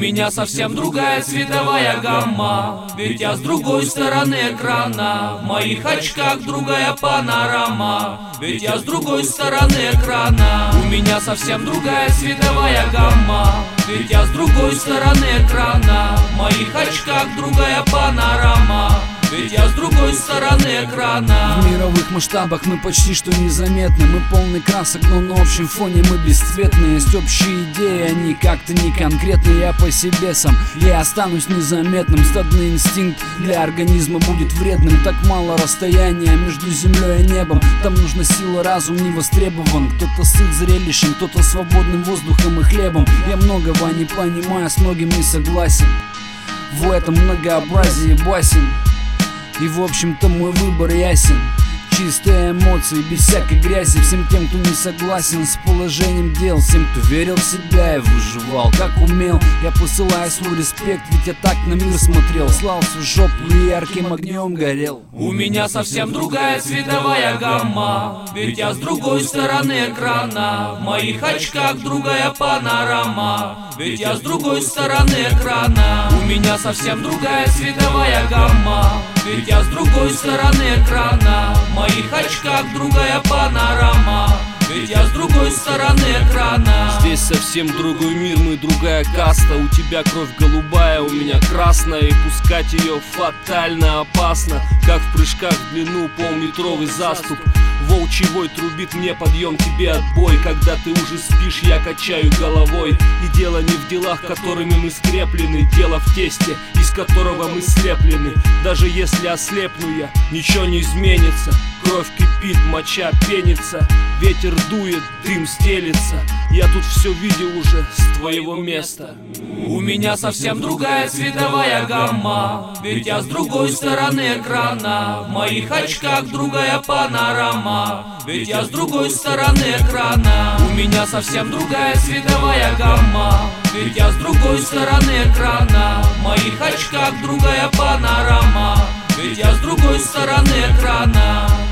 меня совсем другая цветовая гамма, ведь я с другой стороны экрана. В моих очках другая панорама, ведь я с другой стороны экрана. У меня совсем другая цветовая гамма, ведь я с другой стороны экрана. В моих очках другая панорама, ведь я с другой стороны экрана. В мировых масштабах мы почти что незаметны. Мы полны красок, но на общем фоне мы бесцветны. Есть общие идеи, они как-то не конкретны. Я по себе сам, я останусь незаметным. Стадный инстинкт для организма будет вредным. Так мало расстояния между землей и небом. Там нужна сила, разум не востребован. Кто-то сыт зрелищем, кто-то свободным воздухом и хлебом. Я многого не понимаю, с многим не согласен. В этом многообразии басен. И в общем-то мой выбор ясен. Чистые эмоции, без всякой грязи. Всем тем, кто не согласен с положением дел. Всем, кто верил в себя и выживал как умел. Я посылаю свой респект, ведь я так на мир смотрел. Слал свою жопу и ярким огнем горел. У меня совсем другая цветовая гамма, ведь я с другой стороны экрана. В моих очках другая панорама, ведь я с другой стороны экрана. У меня совсем другая цветовая гамма, ведь я с другой стороны экрана. В моих очках другая панорама, ведь я с другой стороны экрана. Здесь совсем другой мир, мы другая каста. У тебя кровь голубая, у меня красная. И пускать ее фатально опасно, как в прыжках в длину полметровый заступ. Волчий вой трубит мне подъем, тебе отбой. Когда ты уже спишь, я качаю головой. И дело не в делах, которыми мы скреплены. Дело в тесте, из которого мы слеплены. Даже если ослепну я, ничего не изменится. Кровь кипит, моча пенится. Ветер дует, дым стелится. Я тут все видел уже с твоего места. У меня совсем другая цветовая гамма, ведь я с другой стороны экрана. В моих очках другая панорама, ведь я с другой стороны экрана. У меня совсем другая цветовая гамма, ведь я с другой стороны экрана. В моих очках другая панорама, ведь я с другой стороны экрана.